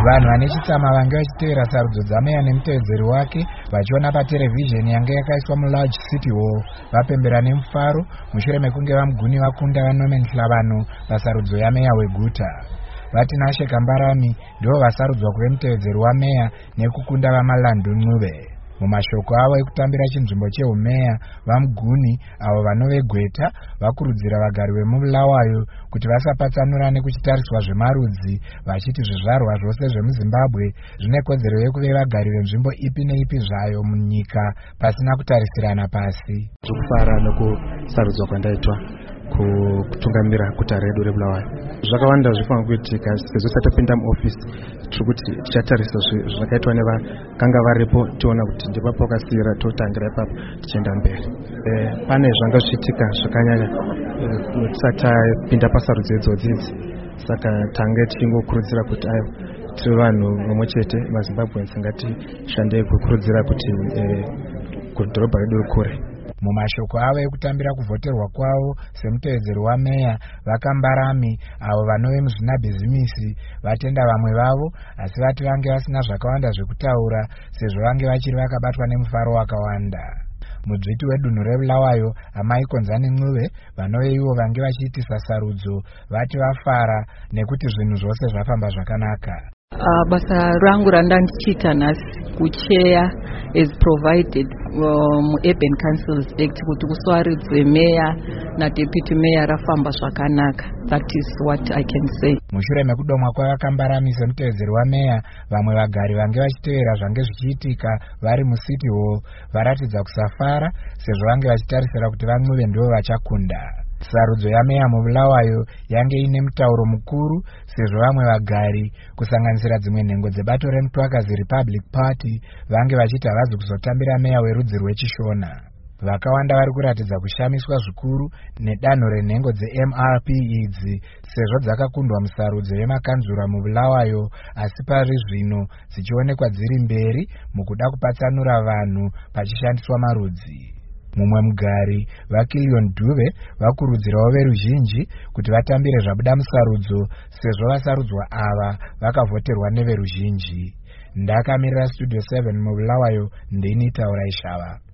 Vanhu vane chitsama vange vachitevera sarudzo dzameya nemutevedzeri wake vachiona paterevhizheni yange yakaiswa muLarge City Hall vapembera nemufaro mushure mekunge vamuguni vakunda vaNorman Hlavano pasarudzo yameya weguta. Vatinashe Kambarami ndivo vasarudzwa kuve mutevedzeri wameya nekukunda vaMalandu Ncube. Mumashoko avo ekutambira chinzvimbo chehumeya, vamuguni avo vanove Gweta vakurudzira vagari vemubulawayo kuti vasapatsanurane kuchitariswa zvemarudzi, vachiti zvizvarwa zvose zvemuZimbabwe zvine kodzero yekuve vagari venzvimbo ipi neipi zvayo munyika pasina kutarisirana pasi. Zvekufara nekusarudzwa kwandaitwa kutungamira guta redu reBulawayo zvakawanda zvifana kuitika sezvo tapinda muofisi tiri kuti tichatarisa zvakaitwa nevakanga varipo tiona kuti ndipo pakasiyira totangira ipapo tichienda mberi. Pane zvanga zvichiitika zvakanyanya tisati tapinda pasarudzo idzodzi, saka tange tichingokurudzira kuti ayo tiri vanhu vamwe chete maZimbabweans ngatishandei kukurudzira kuti kudhorobha redu rikure. Mumashoko avo ekutambira kuvhoterwa kwavo semutevedzeri wameya, vaKambarami avo vanove muzvinabhizimisi vatenda vamwe vavo, asi vati vange vasina zvakawanda zvekutaura sezvo vange vachiri vakabatwa nemufaro wakawanda. Mudzviti wedunhu reBulawayo Amai Konzani Ncube vanove ivo vange vachiitisa sarudzo vati vafara nekuti zvinhu zvose zvafamba zvakanaka. Basa rangu randandichiita nhasi kucheya as provided Urban Councils Act kuti kuswaridzwe meya nadeputy meya rafamba zvakanaka. That is what I can say. Mushure mekudomwa kwavaKambarami semutevedzeri wameya, vamwe vagari vange vachitevera zvange zvichiitika vari muCity Hall varatidza kusafara sezvo vange vachitarisira kuti vaNcube ndivo vachakunda. Sarudzo yameya muBulawayo yange ine mutauro mukuru sezvo vamwe vagari kusanganisira dzimwe nhengo dzebato reMutwakazi Republic Party vange vachiti havazi kuzotambira meya werudzi rweChishona. Vakawanda vari kuratidza kushamiswa zvikuru nedanho renhengo dzeMRP idzi sezvo dzakakundwa musarudzo yemakanzura muBulawayo, asi pari zvino dzichionekwa dziri mberi mukuda kupatsanura vanhu pachishandiswa marudzi. Mumwe mugari vaKillion Dube vakurudzirawo veruzhinji kuti vatambire zvabuda musarudzo sezvo vasarudzwa ava vakavhoterwa neveruzhinji. Ndakamirira Studio 7 muBulawayo, ndini Taura Ishava.